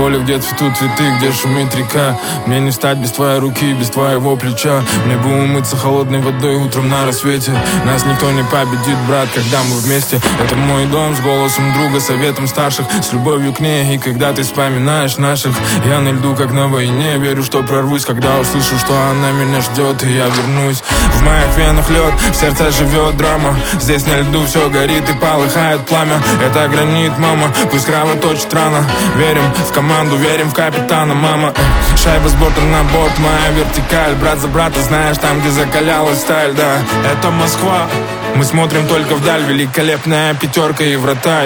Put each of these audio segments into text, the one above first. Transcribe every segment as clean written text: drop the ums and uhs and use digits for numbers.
поле, где цветут цветы, где шумит река. Мне не встать без твоей руки, без твоего плеча. Мне бы умыться холодной водой утром на рассвете. Нас никто не победит, брат, когда мы вместе. Это мой дом с голосом друга, советом старших, с любовью к ней. И когда ты вспоминаешь наших, я на льду, как на войне. Верю, что прорвусь, когда услышу, что она меня ждет, и я вернусь. В моих венах лед, в сердце живет драма. Здесь на льду все горит и полыхает пламя. Это гранит, мама, пусть кровоточит рано. Верим в команду, верим в капитана, мама. Шайба с борта на борт, моя вертикаль. Брат за брата, знаешь, там, где закалялась сталь, да. Это Москва, мы смотрим только вдаль. Великолепная пятерка и вратарь.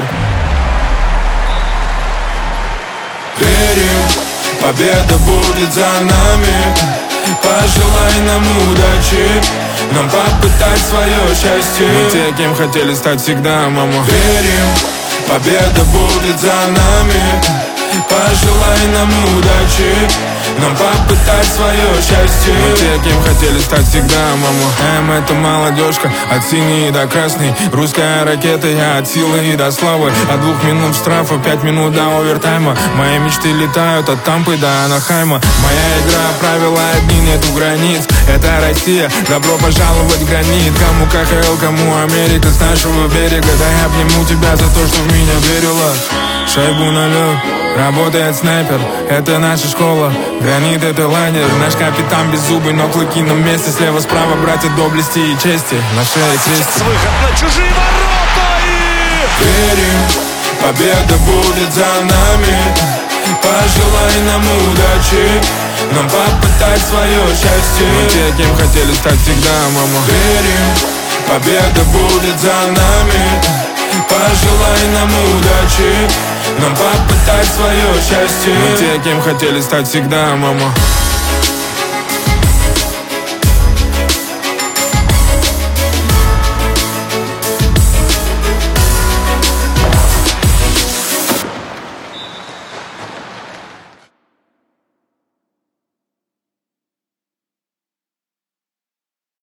Верим, победа будет за нами. Пожелай нам удачи, нам попытать свое счастье. Мы те, кем хотели стать всегда, мама. Верим, победа будет за нами. Пожелай нам удачи, нам попытать свое счастье. Мы те, кем хотели стать всегда, мама. Это молодежка, от синей до красной. Русская ракета, я от силы и до славы. От 2 минут штрафа, 5 минут до овертайма. Мои мечты летают от Тампы до Анахайма. Моя игра, правила одни, нету границ. Это Россия, добро пожаловать в гранит. Кому КХЛ, кому Америка, с нашего берега. Да я обниму тебя за то, что в меня верила. Шайбу на лед, работает снайпер, это наша школа. Гранит — это лайнер, наш капитан беззубый, но клыки на месте. Слева-справа, братья доблести и чести, на шее крестик. Выход на чужие ворота и... Верим, победа будет за нами. Пожелай нам удачи, нам попытать свое счастье. Мы те, кем хотели стать всегда, мама. Верим, победа будет за нами. Пожелай нам удачи, нам попытать свое счастье. Мы те, кем хотели стать всегда, мама.